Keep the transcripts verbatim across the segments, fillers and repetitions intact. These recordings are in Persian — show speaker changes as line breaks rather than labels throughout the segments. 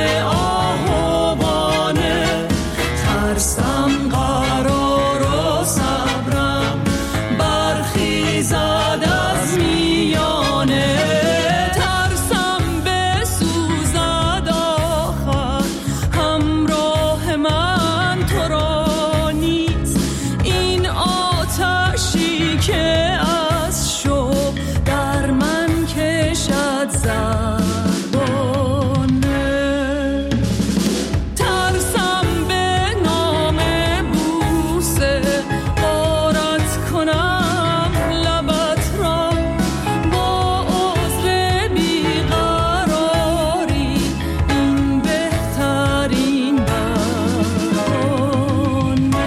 آهوانه، ترسم قرار و صبرم برخیزد از میانه، ترسم بسوزد آخر همراه من تو را نیست، این آتشی که از شوق در من کشد زبانه، ترسم به نام بوسه غارت کنم لبت را، با عذر بیقراری این بهترین بهانه.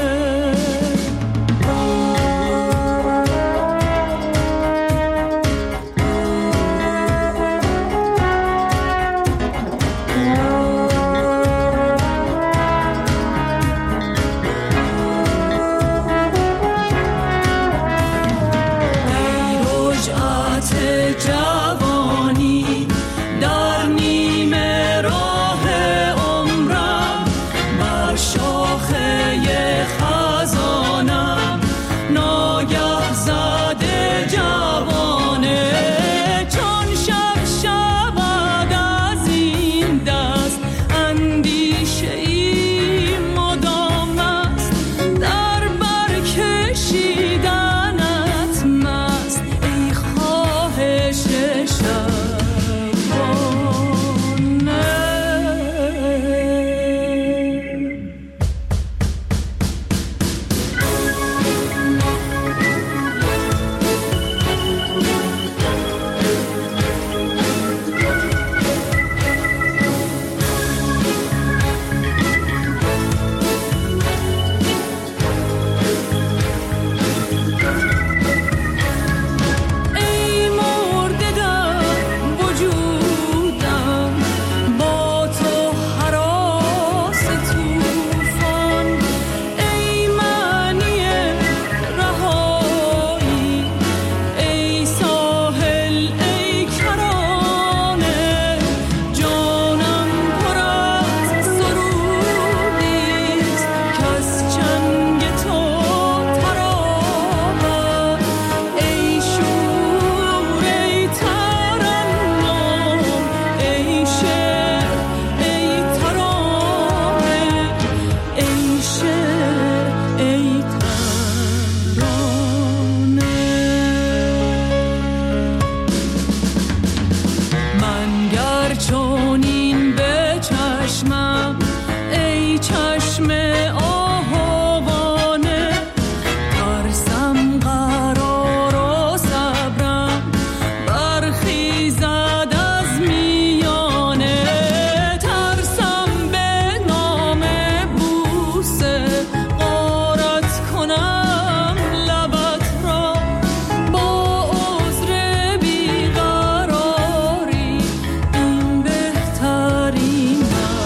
ای رجعت جوانی در نیمه راه عمرم، بر شاخه خزانم ناگه زده جوانه، چون شب شود از این دست اندیشه ای مدام است، در بر کشیدنت مست ای خواهش شبانه. ای مرده در وجودم با تو هراس طوفان، ای معنی رهایی ای ساحل ای کرانه، جانم پر از سرودیست که از چنگ تو تراود، ای شور ای ترنم ای شعر ای ترانه، ای شعر ای ترانه. من گر چنین به چشمم ای چشم آهوانه، ترسم قرار و صبرم برخیزد از میانه، ترسم به نام بوسه غارت کنم لبت را، با عذر بیقراری این بهترین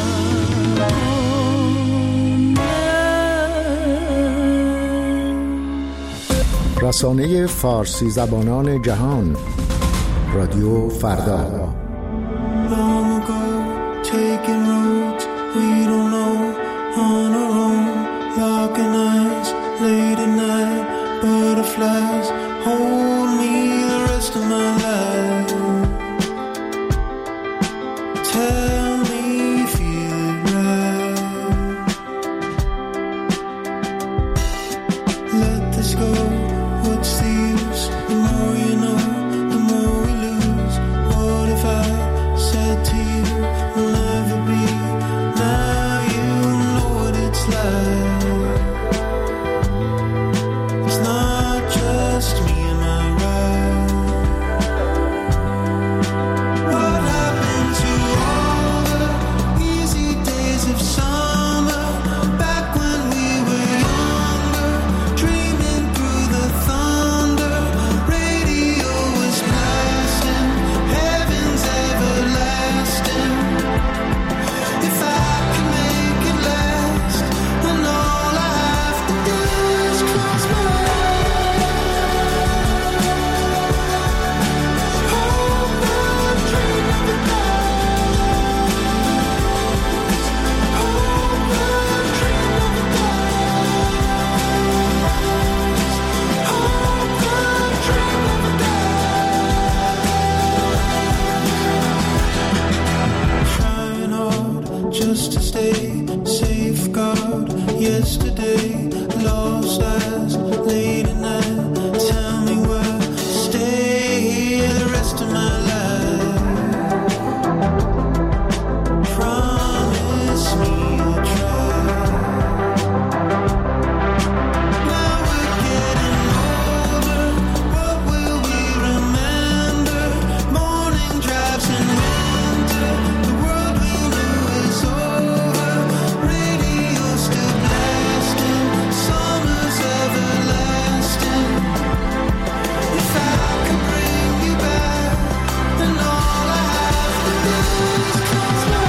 بهانه.
رسانه فارسی زبانان جهان، رادیو فردا.
Long ago, taking roads we don't know, on our own, locking eyes, late at night, butterflies, hold me the rest of my life. Tell me, feel it right. Let this go, what's the use? The more you know, the more we lose. What if I said to you, we'll never be now? just to stay, safeguard yesterday, lost as late at night. Tell me where to stay the rest of my life. Promise me you'll try. Now we're getting older, what will we remember? Morning drives in winter, the world we knew is over. Radio still blasting, summer's everlasting. If I could bring you back, then all I have to do is close my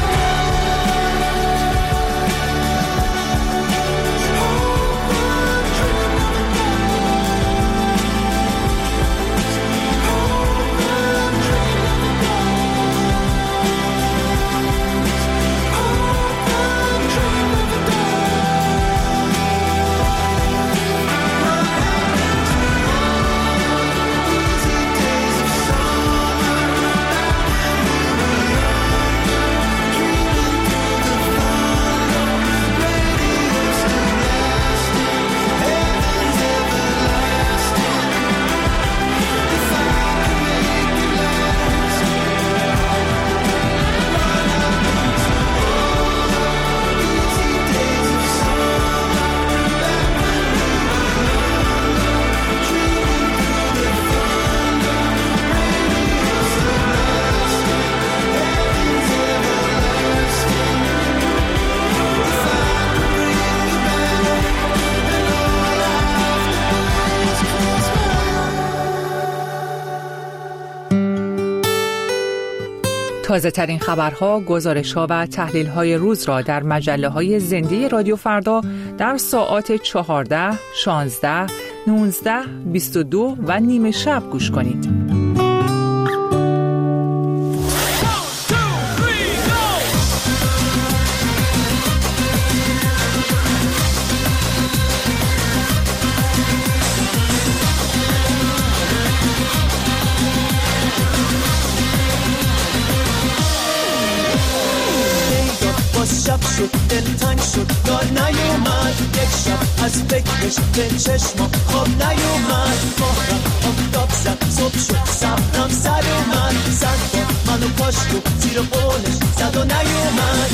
تازه ترین خبرها، گزارش‌ها و تحلیل‌های روز را در مجله‌های زنده رادیو فردا در ساعات چهارده، شانزده، نوزده، بیست و دو و نیمه شب گوش کنید.
شب شد دلتنگ شد یار نیومد، یک شب از فکرش به چشما خواب نیومد. ماهرم آفتاب زد صبح شد صبرم سر اومد، زد با منو پاشت و زیر قولش زد و نیومد.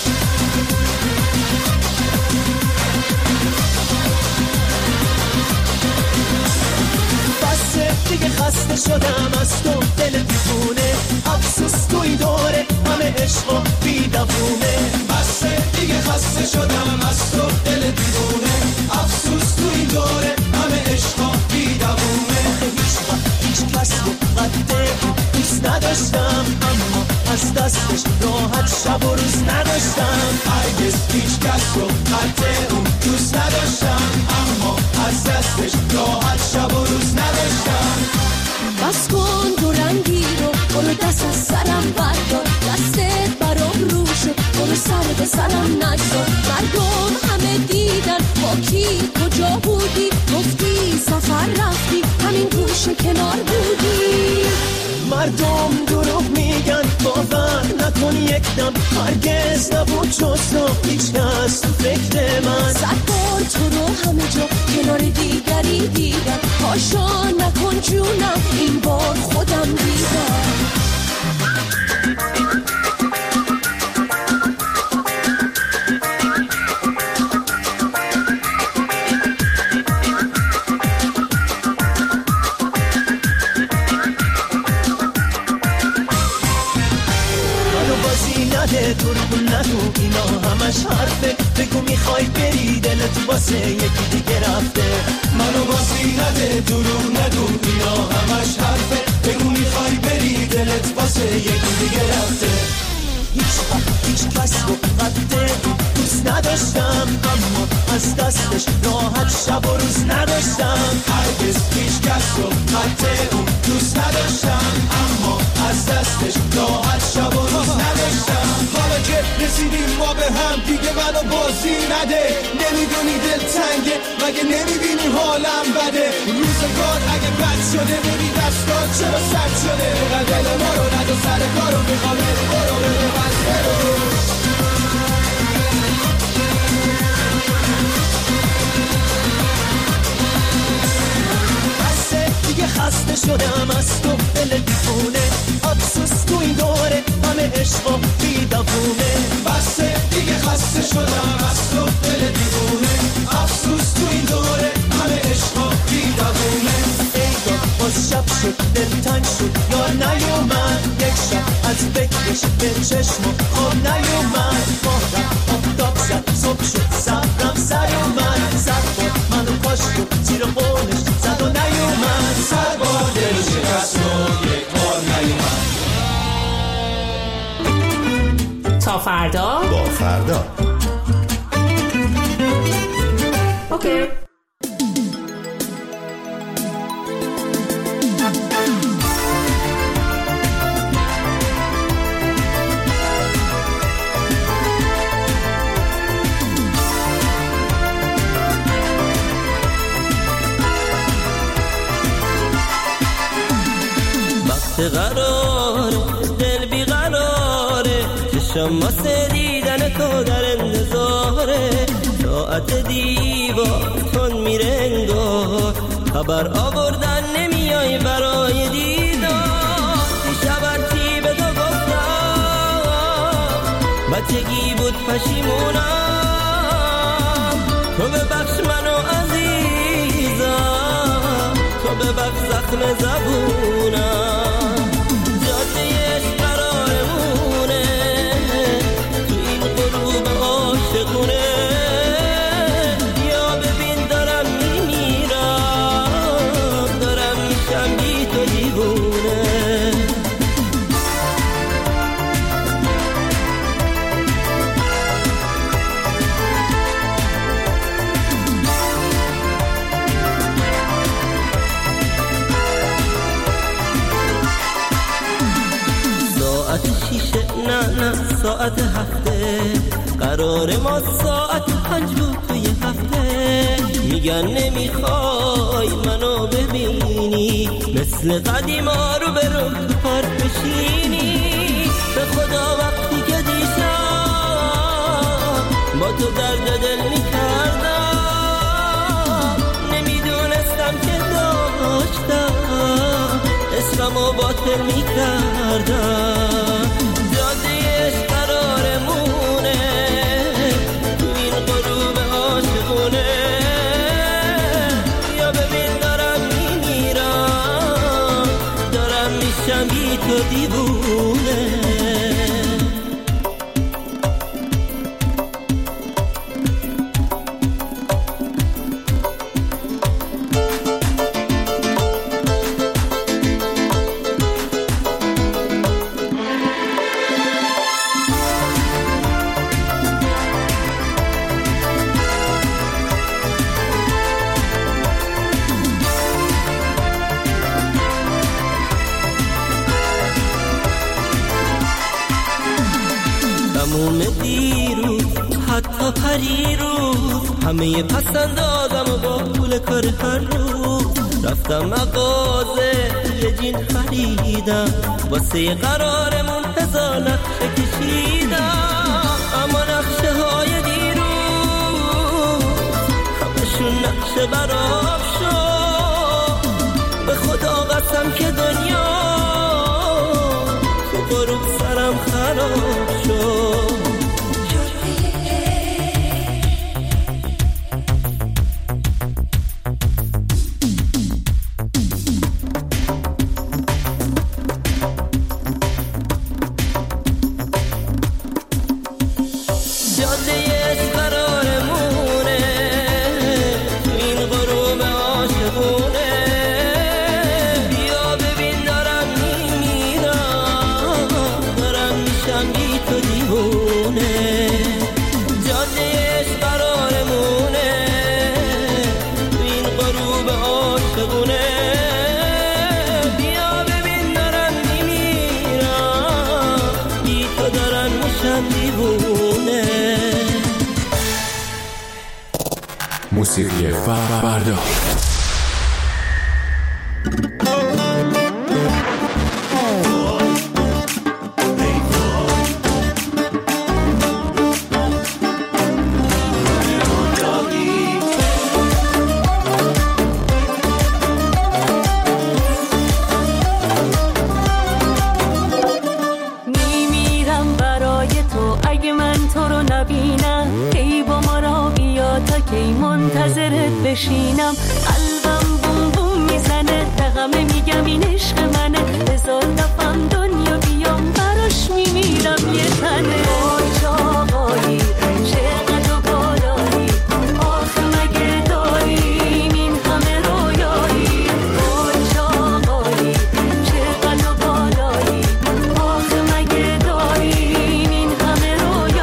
بسه دیگه خسته شدم از تو دل دیوونه، افسوس توی دوره همه عشق و بیدوونه. بسه دیگه خسته شدم از تو دل دیوونه، افسوس توی دوره همه عشق و بیدوونه. هیچ وقت هیچ کس رو قد دوست نداشتم، اما از دستش راحت شب و روز نداشتم. هرگز هیچ کس رو قد اون دوست نداشتم، اما از دستش راحت شب و روز نداشتم.
بس کن دو رنگی رو برو دست از سرم بردار، دستت برام رو شد برو سر به سرم نگذار. مردم همه دیدن با کی کجا بودی، گفتی سفر رفتی همین گوشه کنار بودی.
مردم دروغ میگن باور نکن یک دم، هرگز نبود جز تو هیچ کس تو فکر من.
صد بار تو رو همه جا کنار دیگری دیدم، پاشا نکن جونم این بار خودم دیدم.
دروغ نگو اینا همش حرفه، بگو میخوای بری دلت واسه یکی دیگه رفته. منو بازی نده دروغ نگو اینا همش حرفه، بگو میخوای بری دلت واسه یکی دیگه رفته. هیچ وقت هیچ کس رو قد دوست نداشتم، اما از دستش راحت شب و روز نداشتم. هرگز هیچ کس رو قد اون دوست نداشتم، اما از دستش راحت شب و روز نداشتم. حالا که رسیدیم ما به هم دیگه منو بازی نده، نمیدونی دل تنگه مگه نمیبینی حالم بده. روزگار اگه بد شده ببین دستات چرا سرد شده، قدل ما رو ندو سر کارو میخوام برو برو بس برو.
فردا
با فردا.
اوکی.
قراره دل بی قراره چشم واسه دیدن تو در انتظاره ساعت دیوار تون میره انگار خبر آوردن نمیای برای دیدار دیشب هرچی به تو گفتم بچگی بود پشیمونم تو ببخش منو عزیزم تو ببخش زخم زبونم ساعت هفته قرار ما ساعت پنج بود توی هفته میگن نمیخوای منو ببینی مثل قدیما رو برو تو پارک بشینی به خدا وقتی که دیشب با تو درد دل میکردم نمیدونستم که داشتم اسممو باطل میکردم تو دیوونه حتی پریروز همه پسندازم و با پول کار هر روز رفتم مغازه یه جین خریدم واسه قرارمون هزار نقشه کشیدم اما نقشه های دیروز همشون نقشه برام شد به خدا قسم که دنیا تو غروب سرم خراب شد
موسیقی فردا.
میمیرم برای تو اگه من تو رو نبینم ای با ما را بیا تا کی منتظرت بشینم قلبم بوم بوم میزنه دقمه میگم این عشق منه هزار دفعم دنیا بیام براش میمیرم یه تنه وای چاقایی چقدر بالایی آخه مگه داریم این همه رویایی وای چاقایی چقدر بالایی آخه مگه داریم این همه رویایی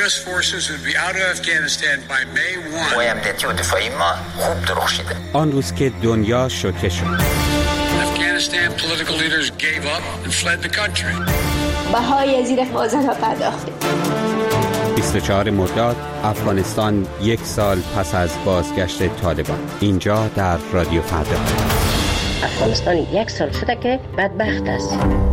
U S forces would be out of Afghanistan by May first.
قوای امنیتی و دفاعی ما خوب درخشیده.
آن روز که دنیا شوکه شد.
Afghanistan political leaders gave up and fled the country.
بهای زیر فازن را پرداخته.
بیست و چهارم مرداد افغانستان یک سال پس از بازگشت طالبان. اینجا در رادیو فردا.
افغانستان یک سال شده که بدبخت است.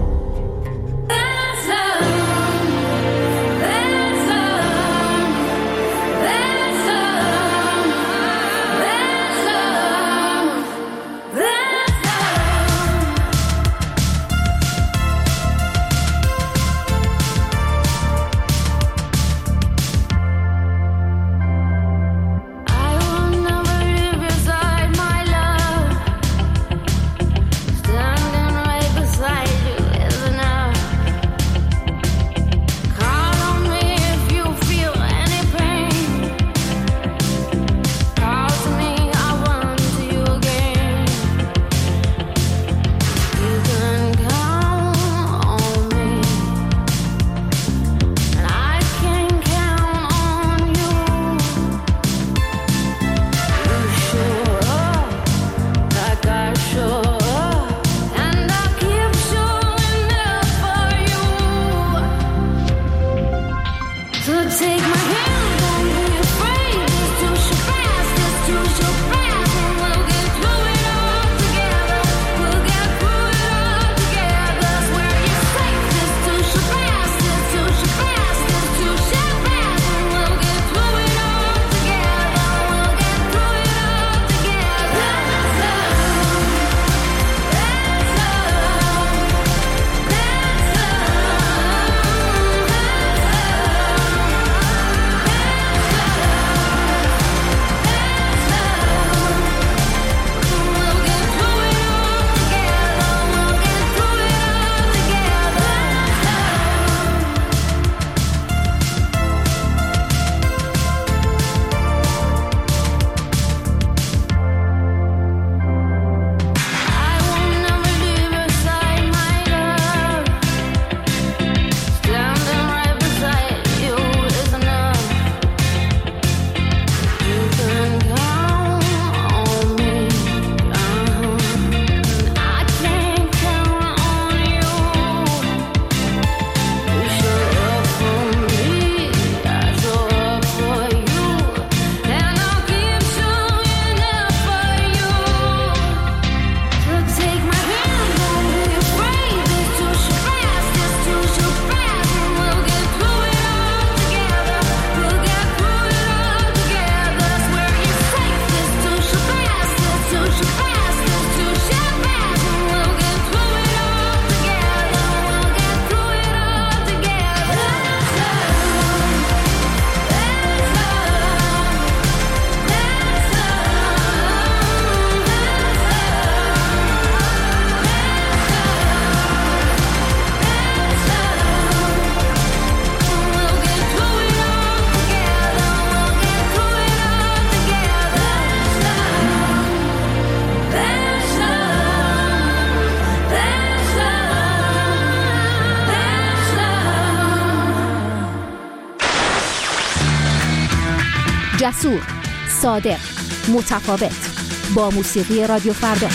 جسور، صادق، متفاوت، با موسیقی رادیو فردا.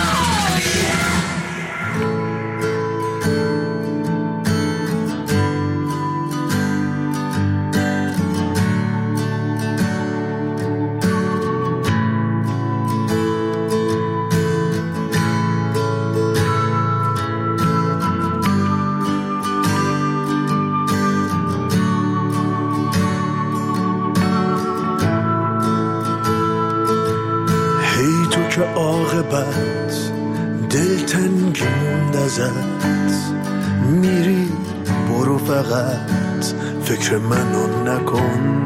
عاقبت دلتنگی موند ازت، میری برو فقط فکر منو نکن،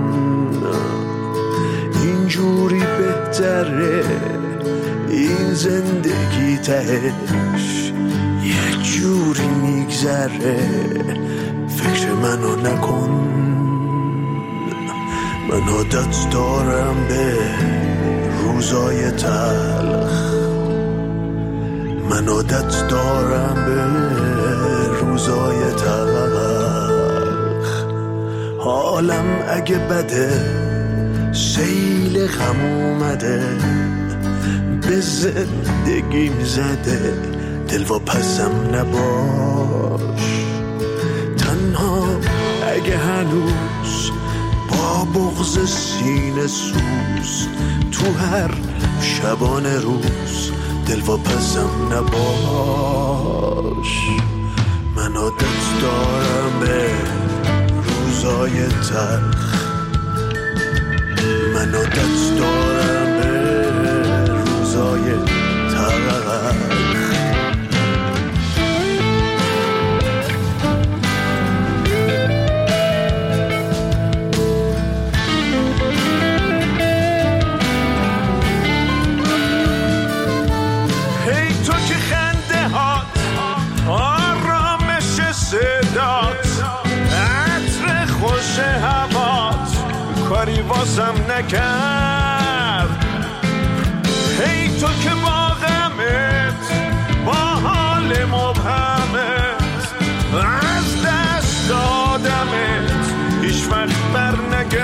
اینجوری بهتره این زندگی تهش یه جوری میگذره، فکر منو نکن. من عادت دارم به روزای تلخ، من عادت دارم به روزای تلخ، حال حالم اگه بده، سیل غم اومده، به زندگیم زده، دل و پسم نباش. تنها اگه هنوز با بغض سینه سوز، تو هر شبانه روز دل و پسم نباش. من عادت دارم به روزای تلخ، من عادت دارم به روزای تلخ. کاری واسم نکرد، هی تو که با غمت، با حال مبهمت، از دست دادمت، هیچ وقت بر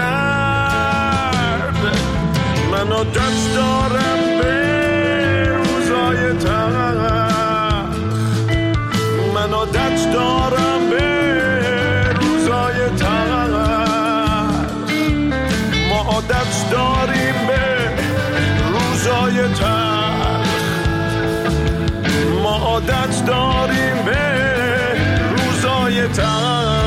نگرد. من عادت دارم به روزای تلخ، من عادت دارم به روزای تلخ. عادت داریم به روزای تلخ، ما عادت داریم به روزای تلخ.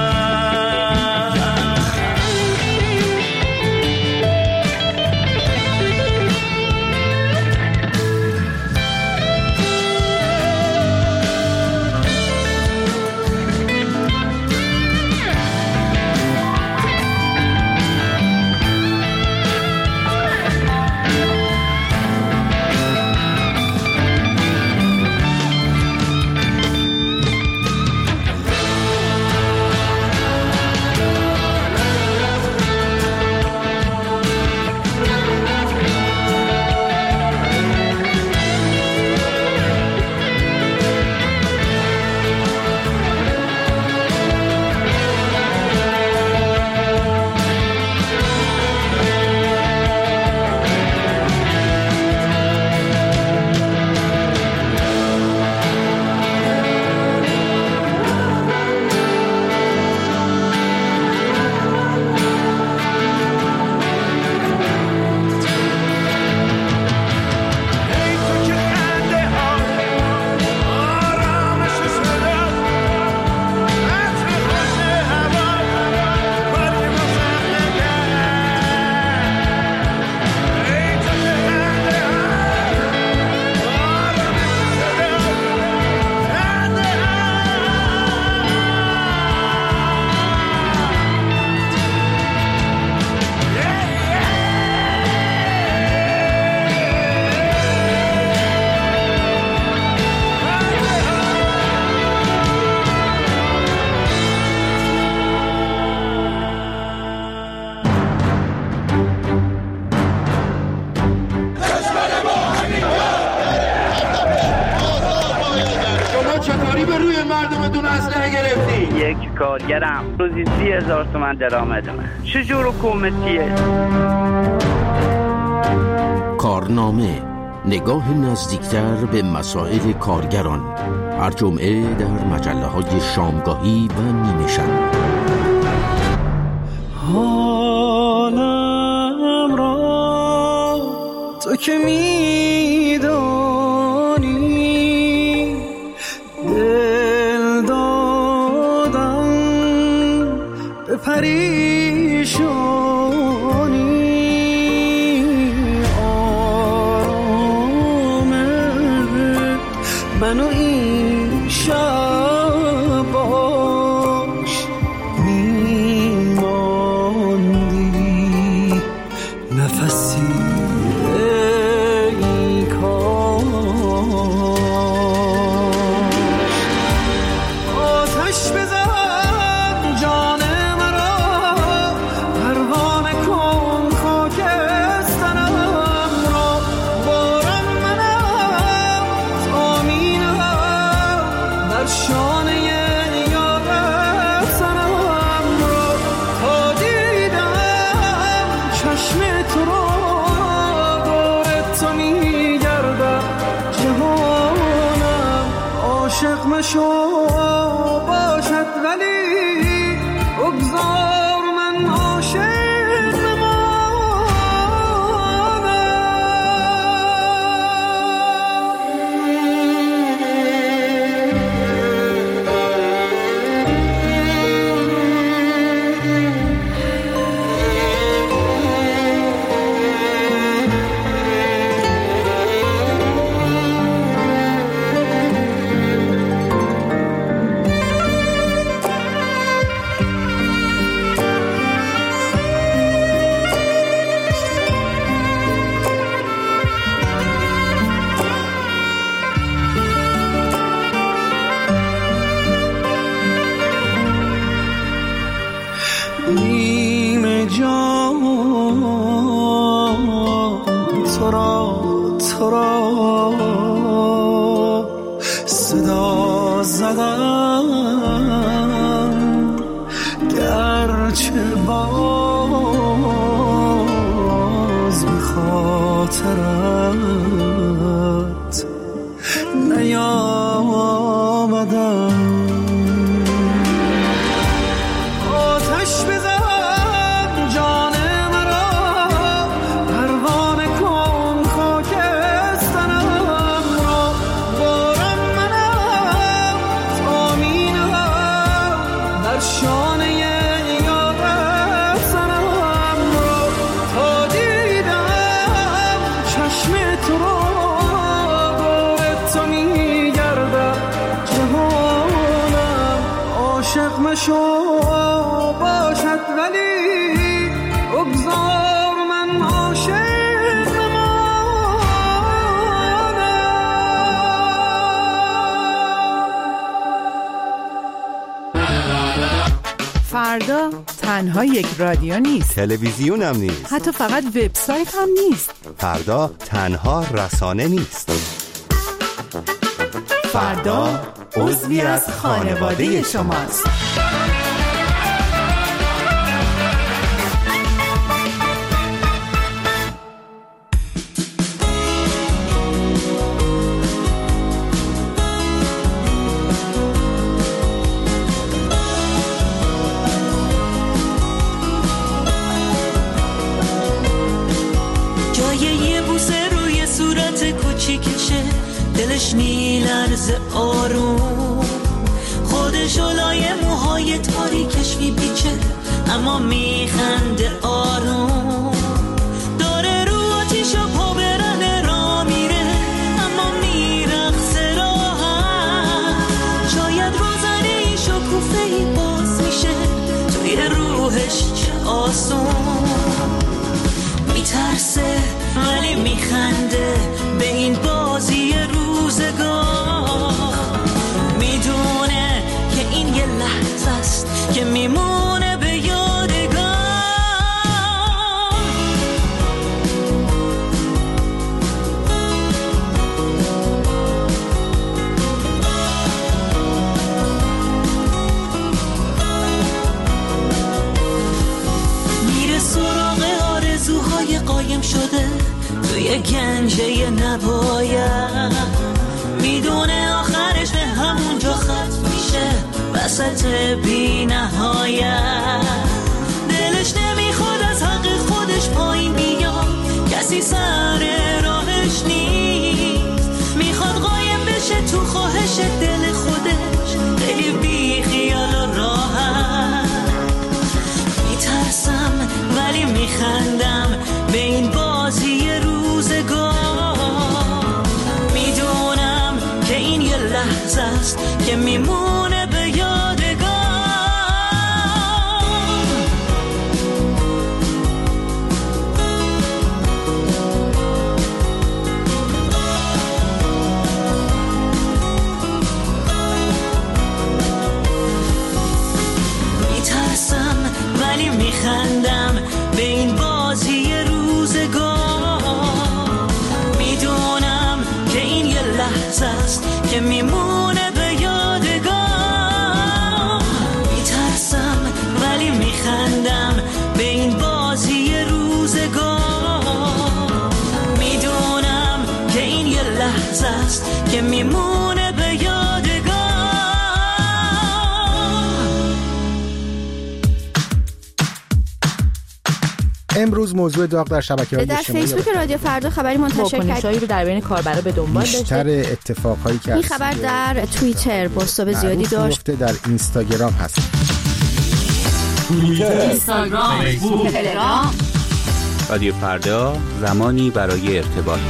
کارگرم روزی سی هزار تومن درآمدمه. چجور حکومتیه؟
کارنامه، نگاه نزدیکتر به مسائل کارگران، هر جمعه در مجله های شامگاهی و نیمه شب.
حالم را تو که میدانی، دل دادم به پریشانی، آرامت منو این شب باش میماندی نفسی ای کاش. آتش بزن جان مرا، پرها
مشو باشد ولی بگذار من عاشق بمانم. نیمه جان تو را تو را صدا زدم، گرچه باز به خاطرت نیامدم. مشو باشد ولی بگذار من عاشق بمانم.
فردا تنها یک رادیو نیست،
تلویزیون هم نیست،
حتی فقط وبسایت هم نیست.
فردا تنها رسانه نیست.
فردا عضوی از خانواده شماست.
جای یه بوسه روی صورت کوچیکشه، دلش میلرزه آروم، خودش لای موهای تاریکش میپیچه اما میخنده آروم. داره رو آتیش و پا برهنه را میره اما میرقصه راحت. شاید روزنه ای شکوفه ای باز میشه توی روحش، چه آسون. میترسه ولی میخنده به این بازی روزگار. میدونه که این یه لحظه است که میمونه به یادگار. میره سراغ آرزوهای قایم شده توی گنجه نباید. میدونه آخرش به همونجا ختم میشه وسط بی نهایت. دلش نمیخواد از حق خودش پایین بیاد، کسی سر راهش نیست. میخواد قایم بشه تو خواهش دل خودش، خیلی بی خیال و راحت. میترسم ولی میخندم به این بازی روزگار. میدونم که این یه لحظه است که میمونه به یادگار. میترسم ولی میخندم به این بازی روزگار. میدونم که این یه لحظه است که میمونه به یادگار. میترسم ولی میخندم به این بازی روزگار. میدونم که این یه لحظه است که میمونه به یادگار.
امروز موضوع داغ در شبکه‌های اجتماعی
در فیسبوک رادیو فردا خبری منتشر کرد.
واکنش‌هایی رو در بین کاربرا به دنبال داشته.
بیشتر اتفاقایی که
این خبر در توییتر بازتاب زیادی داشت.
در اینستاگرام هست.
اینستاگرام، فیسبوک، تلگرام.
رادیو فردا، زمانی برای ارتباط.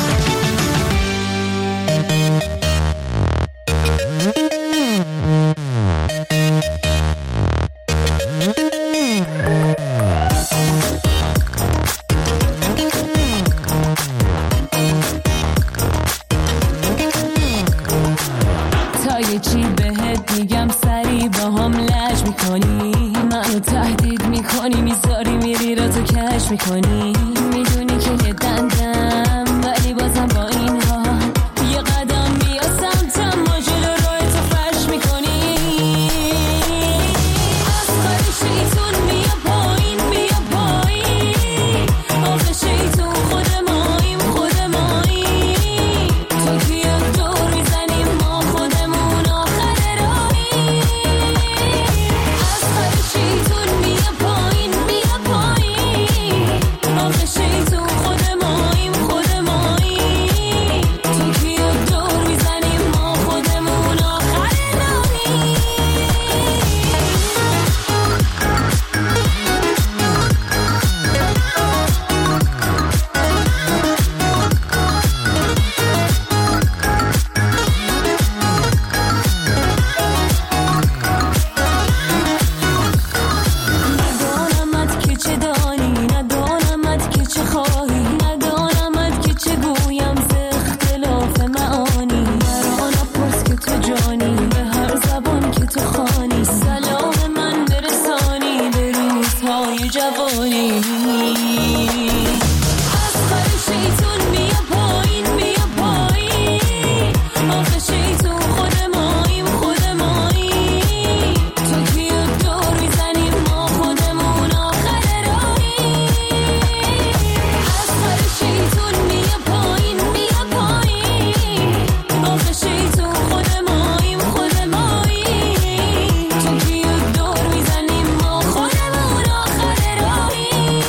چی بهت میگم سری با هم لج میکنی، منو تهدید میکنی، میذاری میری را تو کش میکنی، میدونی که یه دندم ولی بازم با این ها یه قدم بیا سمتم، ما جلو روی تو فرش میکنی. اصغر شیطون بیا پایین بیا پایین، آخه شیطون خود ماییم خود ماییم، تو کیا دور میزنیم ما خودمون آخر راهیم. اصغر شیطون بیا پایین بیا پایین، آخه شیطون خود ماییم خود ماییم، تو کیا دور میزنیم ما خودمون آخر راهیم. ندانمت که چه دانی، ندانمت که چه خواهی، ندانمت که چه گویم ز اختلاف معانی، مرا نپرس که تو جانی، به هر زبان که تو خوانی، سلام من برسانی به روزهای جوانی. اصغر شیطون بیا پایین بیا پایین، آخه شیطون خود ماییم خود ماییم، تو کیا دور میزنیم ما خودمون آخر راهیم. اصغر شیطون بیا پایین بیا پایین، آخه شیطون خود ماییم خود ماییم، تو کیا دور میزنیم ما خودمون آخر راهیم.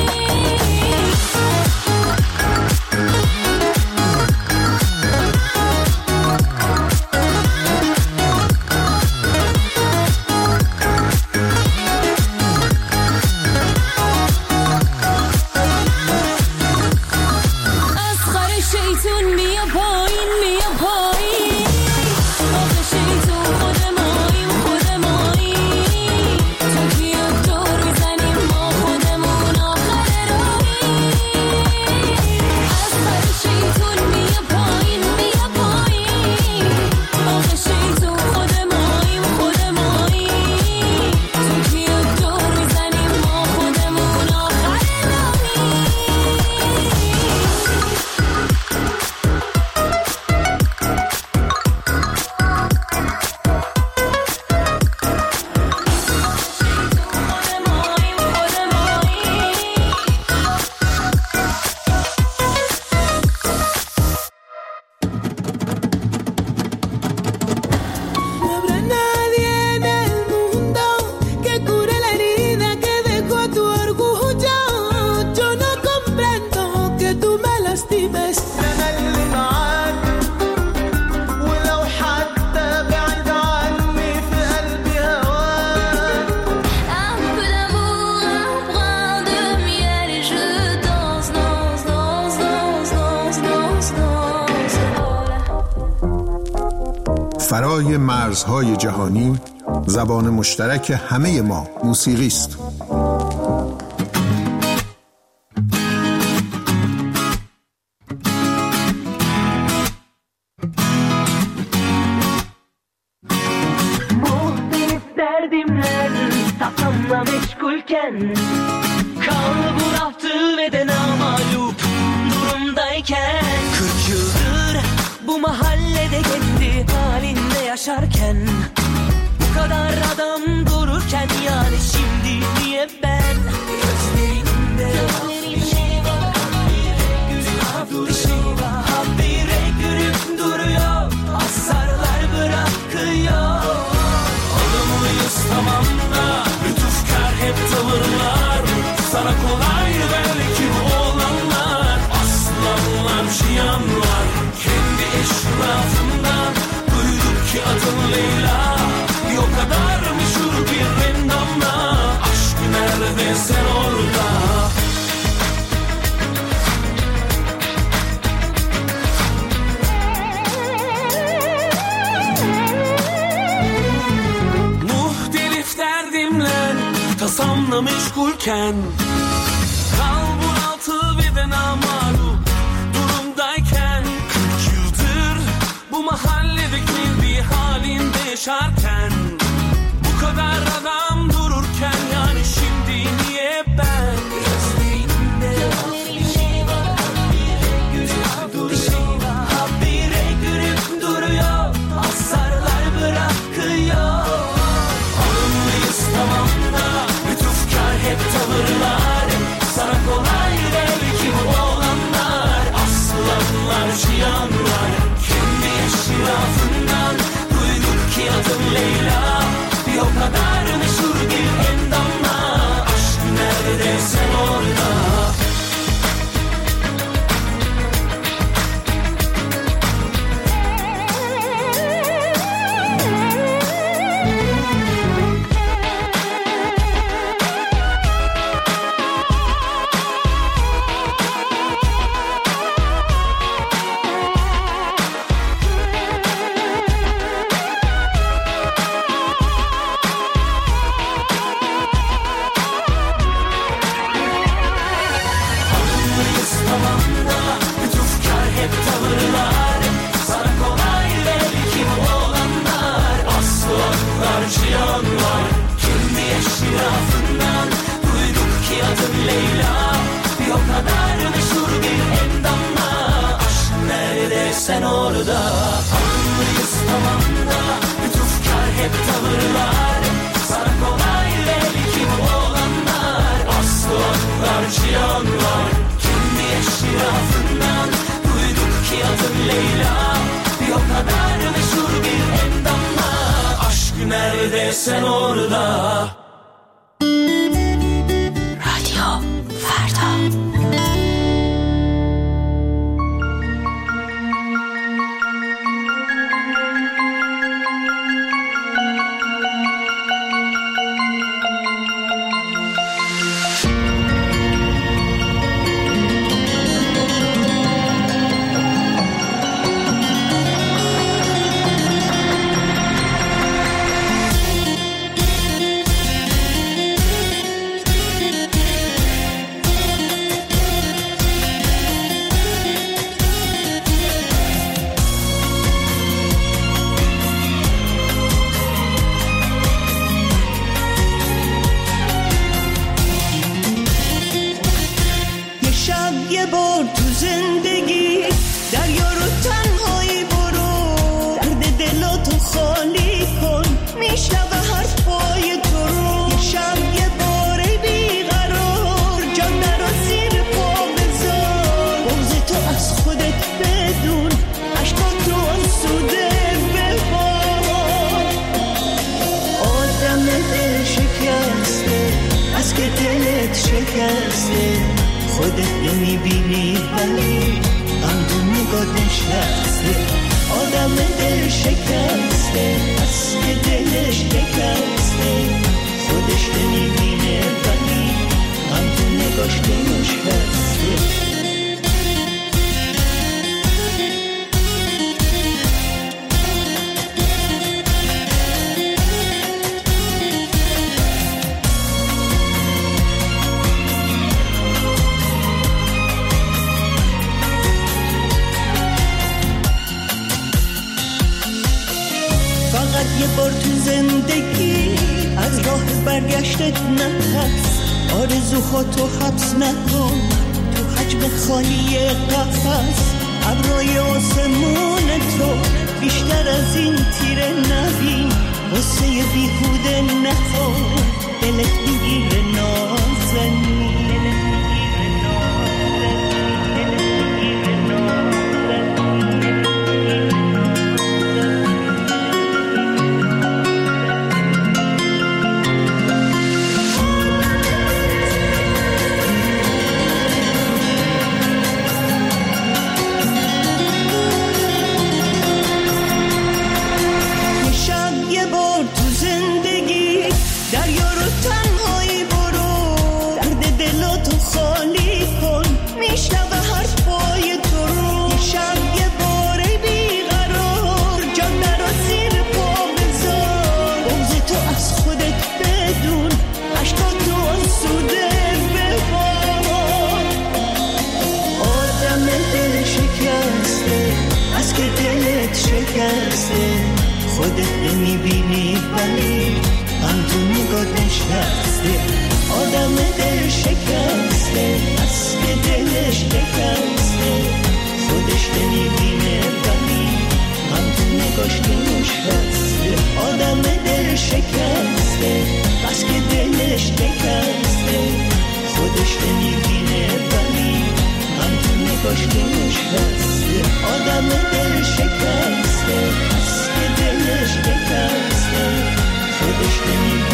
اصغر شیطون بیا پایین بیا پایین، آخه شیطون خود ماییم خود ماییم، تو کیا دور میزنیم ما خودمون آخر راهیم. اصغر شیطون بیا پایین بیا پایین، آخه شیطون خود ماییم خود ماییم، تو کیا دور میزنیم ما خودمون آخر راهیم.
No habrá nadie en el mundo que cure la herida que dejó tu orgullo. Yo no comprendo que tú me lastimes. أنا اللي معاك ولو حتى بعيد عني في قلبي هواك.
Un peu d'amour, un brin de miel et je danse, danse, danse, danse, danse, danse, danse.
فرای مرزهای جهانی، زبان مشترک همه ما موسیقی است.
Muhtemelen derdimler saplanma meşgulken, kal bu raftı ve de namalup durumdayken, kırk yıldır bu mahallede kendi halinde yaşarken, bu kadar adam dururken, yani şimdi niye ben gözlerinde bir şey var, bir şey var, habire gülüp duruyor, asarlar bırakıyor. Olumluyuz tamam da lütufkar hep tavırlar, sana kolay tasamla meşgulken, kalbur altı ve de namalum durumdayken, kırk yıldır bu mahalledeki bir halinde yaşarken, bu kadar adam dururken, yani şimdi niye ben? Gözlerinde bir şey var, habire gülüp duruyor, habire gülüp duruyor, asarlar bırakıyor. Alımlıyız tamam da lütufkar hep tavırlar, sana kolay değil ki bu olanlar, aslanlar cihanlar, kendi eşrafından duyduk ki adım Leyla, bir o kadar meşhur bir endamla, aşk nerede sen orada? Sen orada anlıyız tamam da lütufkar hep tavırlar, sana kolay belki bu olanlar, aslanlar cihanlar, kendi eşrafından duyduk ki adım Leyla, bir o kadar meşhur bir endamla, aşk nerede sen orada? Radyo Ferda.
خودت نمیبینی ولی غم تو نگاه نشسته، آدم دل شکسته از که دلش شکسته، خودش نمیبینه ولی غم تو نگاش نشسته. یه بار تو زندگی از راه برگشتت نترس، آرزوهاتو حبس نکن تو حجم خالی قفس، ابرای آسمون تو بیشتر از این تیره نبین، غصه بیهوده نخور دلت میگیره نازنین. دریا رو تنها
شکسته آدم دل شکسته بس که دلش شکسته خودش نمیبینه ولی من تو نگاش نشسته آدم دل شکسته بس که دلش شکسته خودش نمیبینه ولی من تو نگاش نشسته آدم دل شکسته بس که دلش شکسته خودش نمیبینه